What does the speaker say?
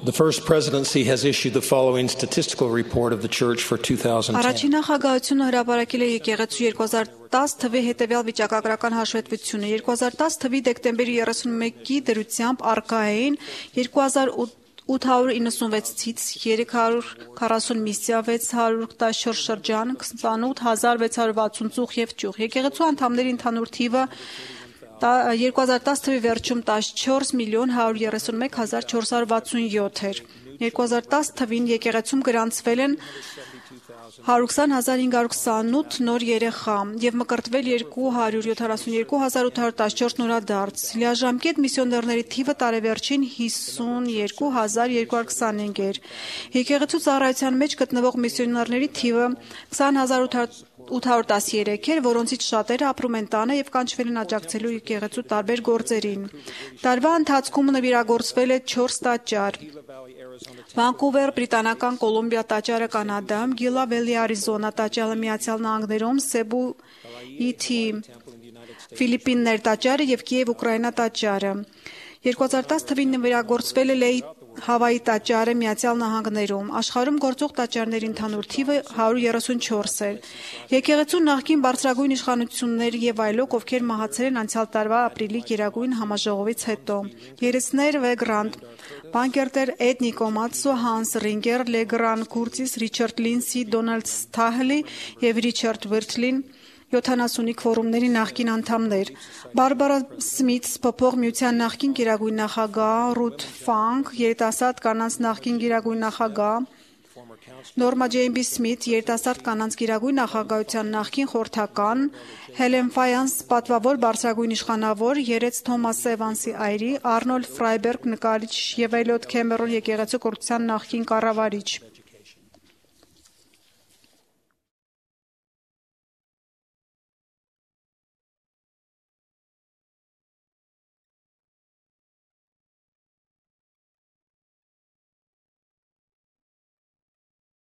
The first presidency has issued the following statistical report of the church for 2010. Առաջին նախագահությունը հրապարակել է եկեղեցու 2010 թվի հետևյալ վիճակագրական հաշվետվությունը։ 2010 թվի դեկտեմբերի 31-ի դրությամբ առկա էին 2896 ցից 340 միսիա, 614 շրջան, 28660 ծուխ եւ ճյուղ։ Եկեղեցու անդամների ընդհանուր թիվը 2010 թվի վերջում 14,131,467 էր։ 2010 թվին եկեղեցում գրանցվել են 120,528 նոր երեխա եւ մկրտվել 272,814 նորադարձ։ Լիաժամկետ միսիոներների թիվը տարեվերջին 52,225 էր։ Եկեղեցու ծառայության մեջ գտնվող միսիոներների թիվը 20,813 էր, որոնցից շատերը ապրում են տանը եւ կանչվել են աջակցելու եկեղեցու տարբեր գործերին։ Տարվա ընթացքում նվիրագործվել է 4 տաճար։ Վանկուվեր, Բրիտանական Կոլումբիա տաճարը Կանադայում, Գիլա Վելի Արիզոնա տաճարը Միացյալ Նահանգներում, Սեբու Իթի Ֆիլիպիններ տաճարը եւ Կիև Ուկրաինա տաճարը։ 2010 թվին նվիրագործվել է Լեյ Հավայի տաճարը Միացյալ Նահանգներում։ Աշխարհում գործող տաճարների ընդհանուր թիվը 134 էր։ Եկեղեցու նախկին բարձրագույն իշխանություններ եւ այլոք, ովքեր մահացել են անցյալ տարվա ապրիլի գերագույն համաժողովից հետո։ Երեսներ Վեգրանդ, Բանկերտեր Էդ Նիկոմացո, Հանս Ռինգեր, Լեգրան Կուրտիս, Ռիչարդ Լինսի, Դոնալդ Սթահլի եւ Ռիչարդ Վիրթլին 70 ֆորումների նախկին անդամներ, Բարբարա Սմիթ, փոփոխ միության նախկին գերագույն նախագահ, Ռութ Ֆանկ, երիտասարդ կանանց նախկին գերագույն նախագահ, Նորմա Ջեյմբի Սմիթ, երիտասարդ կանանց գերագույն նախագահության նախկին խորհրդական, Հելեն Ֆայանս, պատվավոր բարձրագույն իշխանավոր, Երեց Թոմաս Էվանսի այրի, Արնոլդ Ֆրայբերգ, նկարիչ եւ Էլիոտ Քեմերոն եկեղեցու կրթության նախկին կառավարիչ։